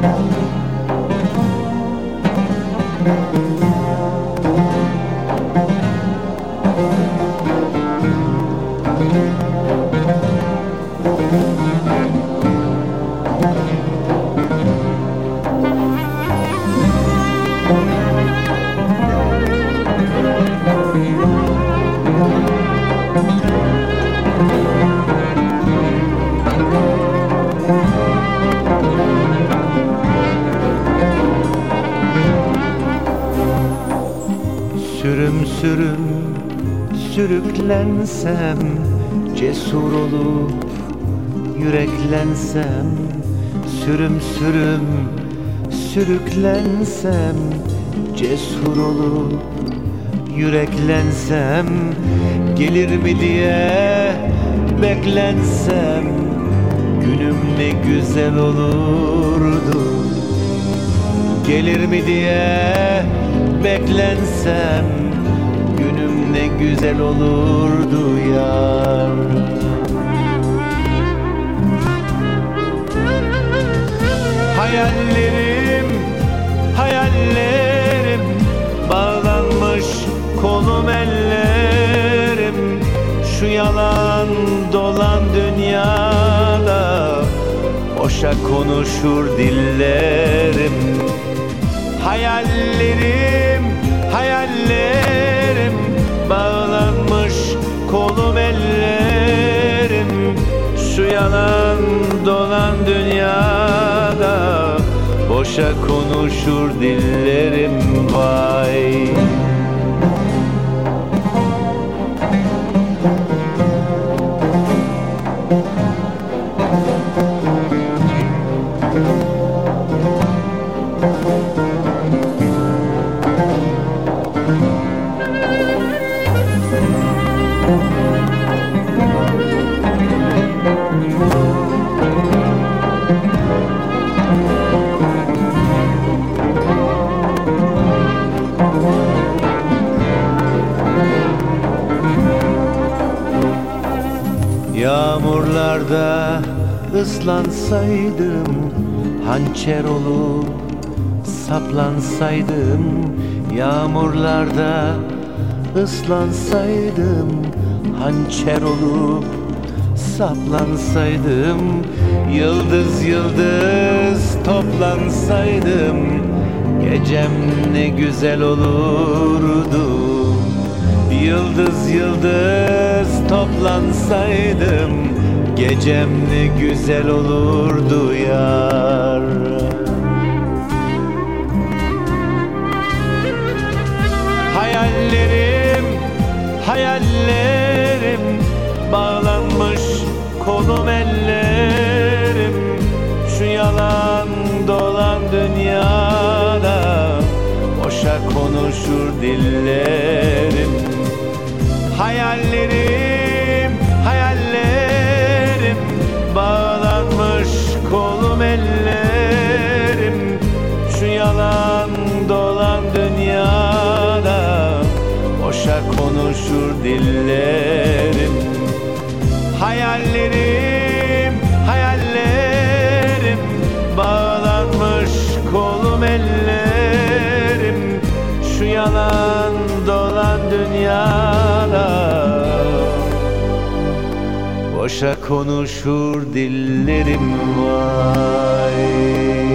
Sürüm sürüm sürüklensem, cesur olup yüreklensem, sürüm sürüm sürüklensem, cesur olup yüreklensem, gelir mi diye beklensem, günüm ne güzel olurdu. Gelir mi diye beklensem, günüm ne güzel olurdu yar. Hayallerim, hayallerim, bağlanmış kolum ellerim, şu yalan dolan dünyada boşa konuşur dillerim. Hayallerim, hayallerim, bağlanmış kolum ellerim, şu yalan dolan dünyada boşa konuşur dillerim vay. Yağmurlarda ıslansaydım, hançer olup saplansaydım. Yağmurlarda ıslansaydım, hançer olup saplansaydım. Yıldız yıldız toplansaydım, gecem ne güzel olurdu. Yıldız yıldız toplansaydım, gecem ne güzel olurdu yar. Hayallerim, hayallerim, bağlanmış kolum ellerim, şu yalan dolan dünyada boşa konuşur dillerim. Hayallerim, hayallerim, bağlanmış kolum ellerim, şu yalan dolan dünyada boşa konuşur dillerim. Hayallerim, hayallerim, bağlanmış kolum ellerim, şu yalan dolan dünyada boşa konuşur dillerim vay.